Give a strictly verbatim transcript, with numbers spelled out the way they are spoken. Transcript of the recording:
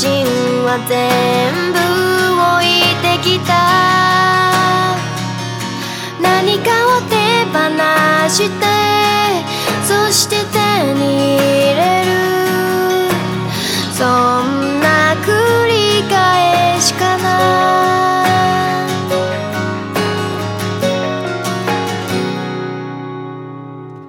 信は全部置いてきた。何かを手放して、そして手に入れる